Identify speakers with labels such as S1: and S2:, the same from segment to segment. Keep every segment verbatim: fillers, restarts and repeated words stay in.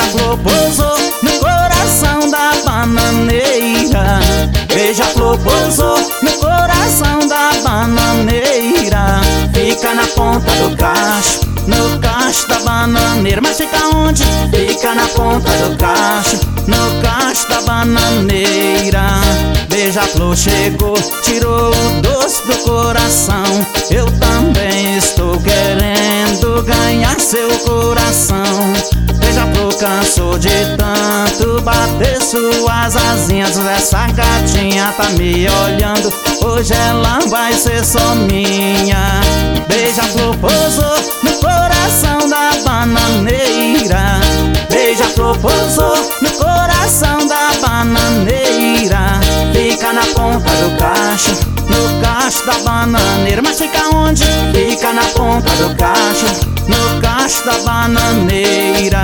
S1: Beija-flor pousou no coração da bananeira. Beija-flor pousou no coração da bananeira. Fica na ponta do cacho, no cacho da bananeira. Mas fica onde? Fica na ponta do cacho, no cacho da bananeira. Beija-flor chegou, tirou o doce do coração. Eu também estou querendo ganhar seu coração. Beija-flor cansou de tanto bater suas asinhas. Essa gatinha tá me olhando, hoje ela vai ser só minha. Beija-flor pousou no coração da bananeira. Beija-flor pousou no coração da bananeira. Fica na ponta do cacho, no cacho da bananeira. Mas fica onde? Fica na ponta do cacho, no cacho da bananeira.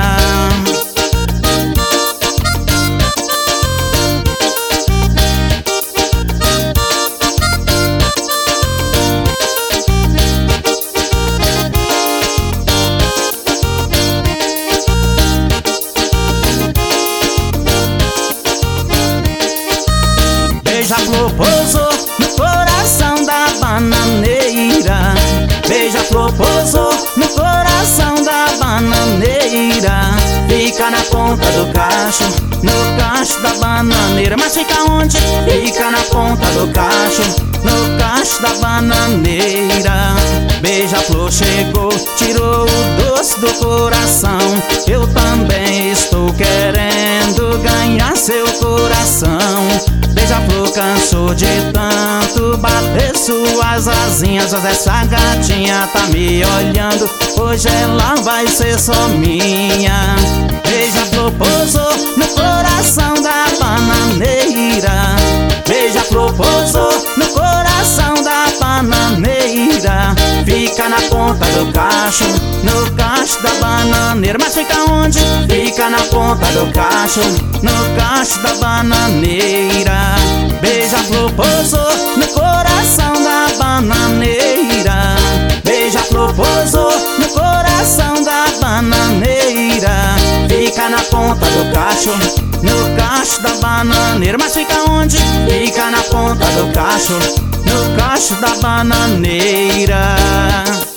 S1: Beija-flor pousou no coração da bananeira. Beija-flor pousou no coração da bananeira. Fica na ponta do cacho, no cacho da bananeira. Mas fica onde? Fica na ponta do cacho, no cacho da bananeira. Beija-flor chegou, tirou o doce do coração. Eu também estou querendo ganhar seu coração. Beija-flor cansou de tanto bater suas asinhas. Essa gatinha tá me olhando, hoje ela vai ser só minha. Beija-flor pousou no coração da bananeira. Beija-flor pousou no coração da bananeira. Fica na ponta do cacho, no cacho da bananeira. Mas fica onde? Fica na ponta do cacho, no cacho da bananeira. Beija-flor pousou no coração da bananeira. Beija-flor pousou no coração da bananeira. Fica na ponta do cacho, no cacho da bananeira. Mas fica onde? Fica na ponta do cacho, no cacho da bananeira.